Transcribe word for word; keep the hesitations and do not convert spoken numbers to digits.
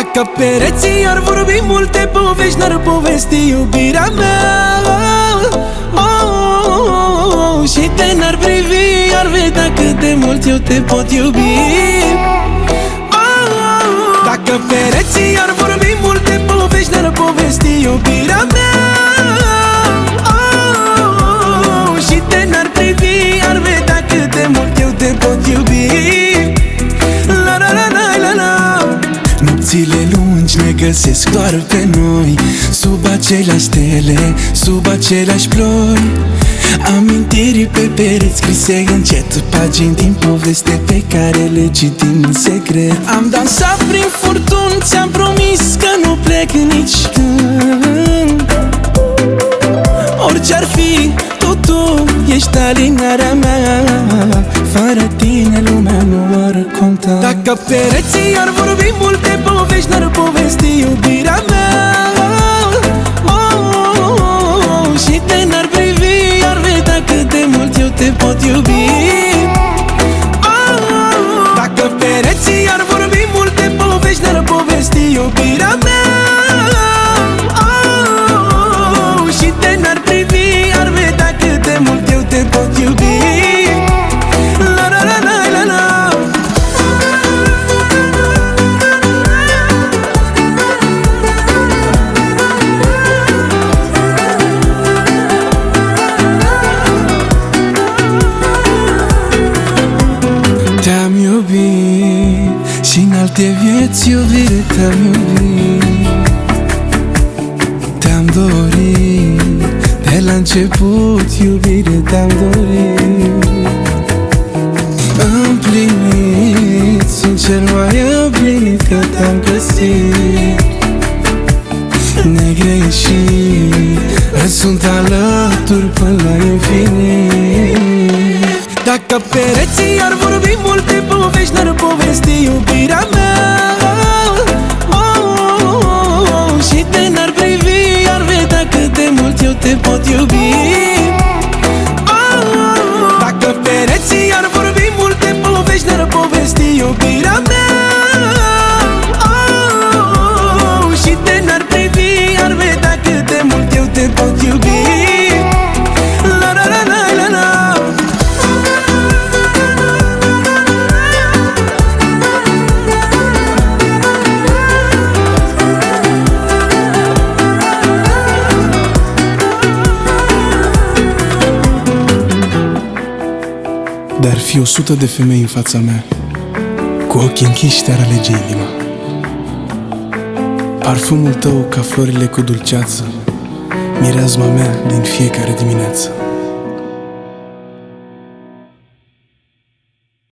Dacă pereții ar vorbi multe povești, n-ar povesti iubirea mea. oh, oh, oh, oh. Și te n-ar privi, ar vedea cât de mult eu te pot iubi. oh, oh, oh. Dacă pereții ar vorbi multe povești, n-ar povesti iubirea mea. oh, oh, oh. Și te n-ar privi, ar vedea cât de mult eu te pot iubi. La la la la la la. Nopțile lungi ne găsesc doar pe noi, sub aceleași stele, sub aceleași ploi. Amintiri pe pereți scrise încet, pagini din poveste pe care le citim în secret. Am dansat prin furtuni, ți-am promis că nu plec nici când. Orice-ar fi, tu, tu ești alinarea mea. Fără tine lumea nu ar conta. Dacă pereții ar vorbi multe povești, n-ar povesti iubirea mea. oh, oh, oh, oh. Și te n-ar privi, ar vedea cât de mult eu te pot iubi. oh, oh, oh. Dacă pereții ar vorbi multe povești, n-ar povesti iubirea mea. oh, oh, oh. Și te n-ar privi, ar vedea cât de mult eu te pot iubi. Te-am iubit și-n alte vieți, iubire, te-am iubit. Te-am dorit de la început, iubire, te-am dorit. Împlinit, sunt cel mai împlinit că te-am găsit. Negreșit, îți sunt alături până la infinit. Dacă pereții ar vorbi multe povești, n-ar povesti iubirea mea. oh, oh, oh, oh. Și te n-ar privi, ar vedea cât de mult eu te pot iubi. oh, oh, oh. Dacă pereții ar vorbi multe povești, n-ar povesti iubirea mea. oh, oh, oh. Și te n-ar privi, ar vedea cât de mult eu te pot iubi. La la la la la la. Dar fi o sută de femei în fața mea, cu ochii închiși te-ar alege inima. Parfumul tău ca florile cu dulceață, mireazma mea din fiecare dimineață.